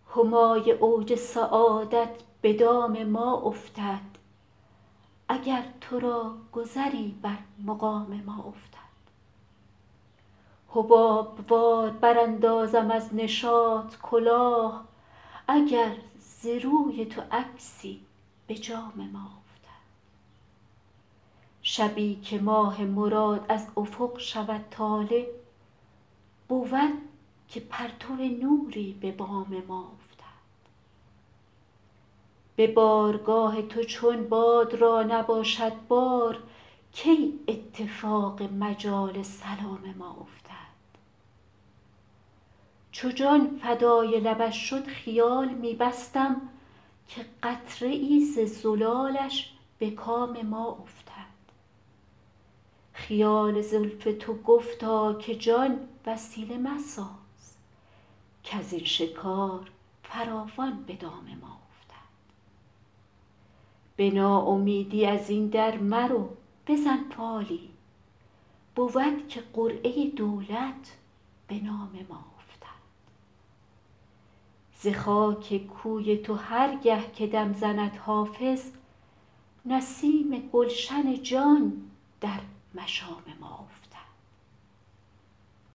همای اوج سعادت به دام ما افتد، اگر تو را گذری بر مقام ما افتد. حباب وار براندازم از نشاط کلاه، اگر ز روی تو عکسی به جام ما افتد. شبی که ماه مراد از افق شود طالع، بود که پرتو نوری به بام ما افتد. به بارگاه تو چون باد را نباشد بار، کی اتفاق مجال سلام ما افتد. چو جان فدای لبش شد خیال می بستم، که قطره ای ز زلالش به کام ما افتد. خیال زلف تو گفتا که جان وسیله مساز، کز این شکار فراوان به دام ما افتد. به ناامیدی از این در مرو بزن فالی، بود که قرعه دولت به نام ما افتد. ز خاک کوی تو هر گه که دم زند حافظ، نسیم گلشن جان در مشام ما افتد.